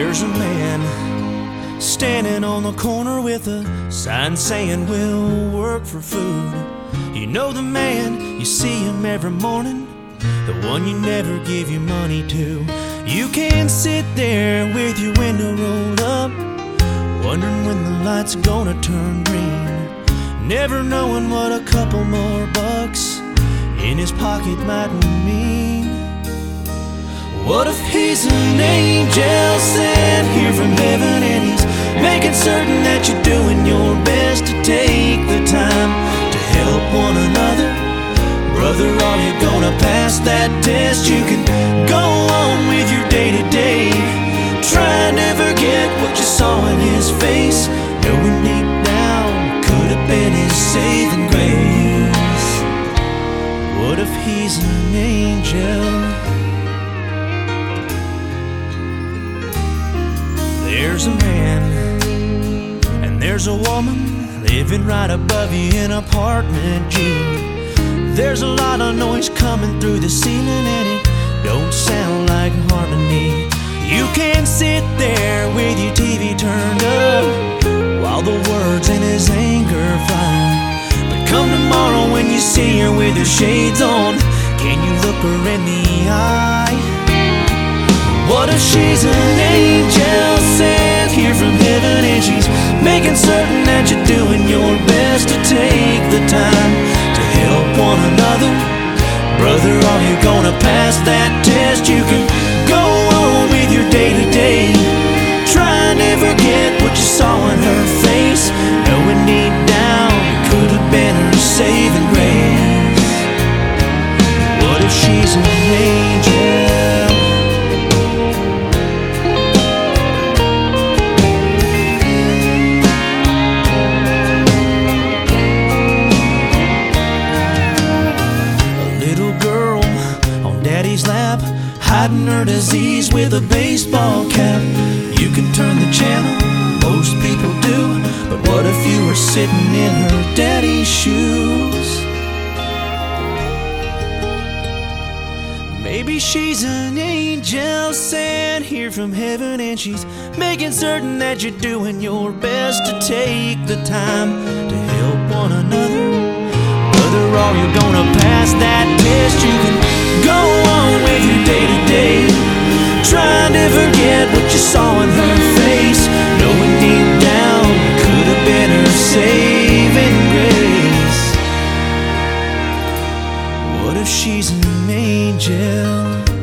There's a man standing on the corner with a sign saying we'll work for food. You know the man, you see him every morning, the one you never give your money to. You can sit there with your window rolled up, wondering when the light's gonna turn green, never knowing what a couple more bucks in his pocket might mean. What if he's an angel sent here from heaven, and he's making certain that you're doing your best to take the time to help one another? Brother, are you gonna pass that test? You can go on with your day-to-day, try and forget what you saw in his face, knowing deep down could have been his saving grace. What if he's an angel? There's a man and there's a woman living right above you in apartment G. There's a lot of noise coming through the ceiling, and it don't sound like harmony. You can sit there with your TV turned up while the words in his anger fly. But come tomorrow when you see her with her shades on, can you look her in the eye? What if she's an angel sent here from heaven, and she's making certain that you're doing your best to take the time to help one another? Brother, are you gonna pass that test? You can go on with your day-to-day, try and forget what you saw in her face, knowing deep down it could have been her saving grace. What if she's an angel? Daddy's lap, hiding her disease with a baseball cap. You can turn the channel, most people do, but what if you were sitting in her daddy's shoes? Maybe she's an angel sent here from heaven, and she's making certain that you're doing your best to take the time to help one another. Brother, are you gonna pass that test? You can go on with your day-to-day, trying to forget what you saw in her face, knowing deep down could have been her saving grace. What if she's an angel?